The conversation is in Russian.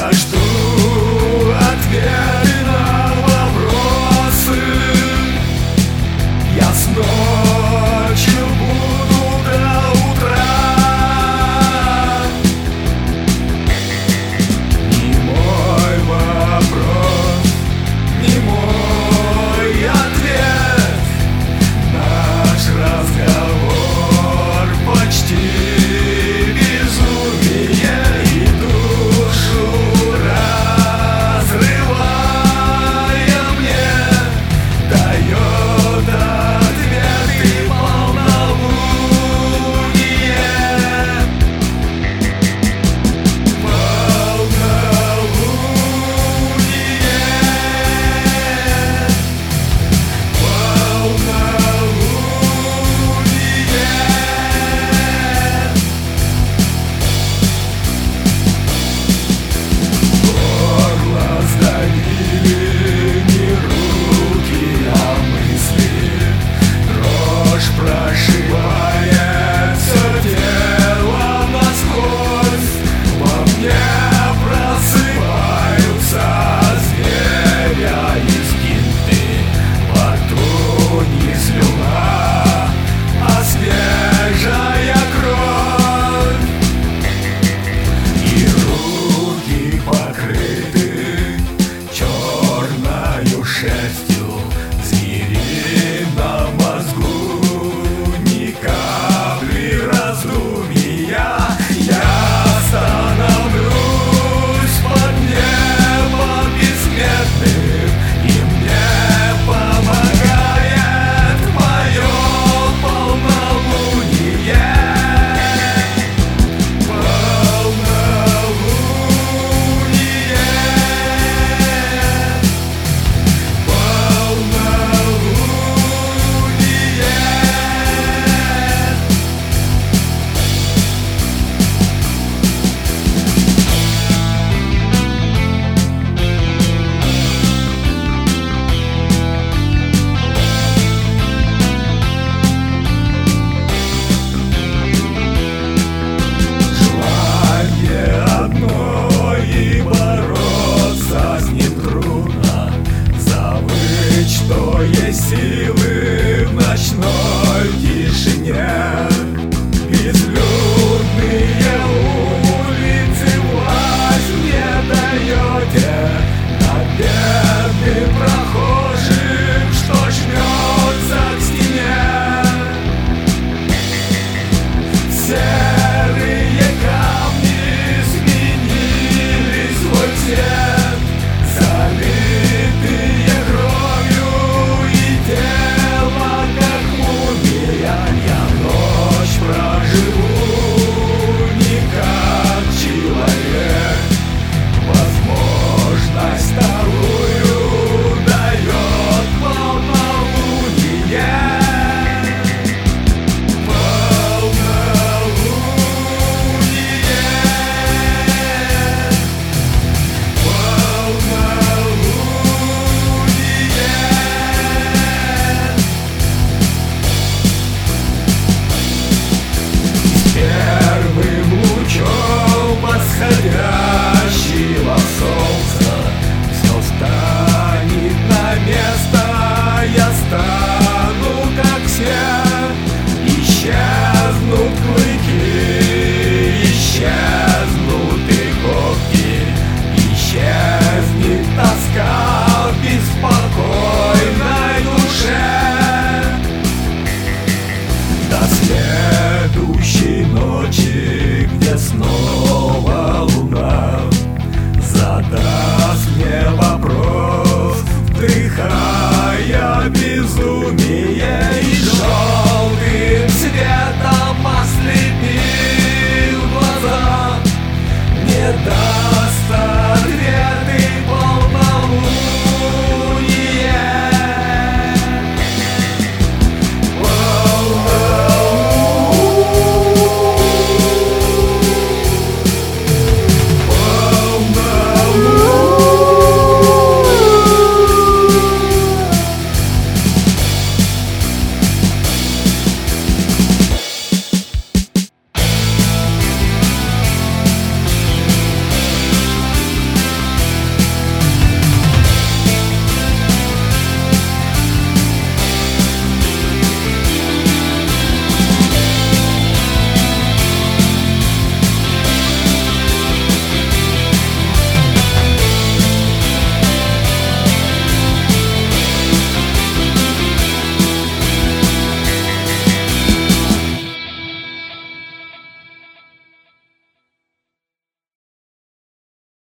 Я жду ответы на вопросы. Я с ночью буду до утра. Не мой вопрос, не мой ответ. Наш разговор почти безумие, и душу разрывая мне дает ответы полнолуние. Прошивает все тело насквозь. Во мне просыпаются зверя инстинкты. Во рту не слюна, а свежая кровь. И руки покрыты черною шерстью. В зверином мозгу ни капли раздумья. Я становлюсь под небом бессмертным, и мне помогает мое полнолуние. Что есть силы в ночной тишине. Безлюдные улицы власть мне даете над бедным прохожим, что жмется к стене. Серые камни сменили свой цвет, залитые кровью и тело как мумия. Я ночь проживу не как человек. Возможность вторую дает полнолуние. Первым лучом восходящего солнца все станет на место. Я стану как все. Исчезнут клыки, исчезнут и когти, исчезнет тоска в беспокойной душе. До следующей ночи, где снова луна задаст мне вопрос, вдыхая безумие.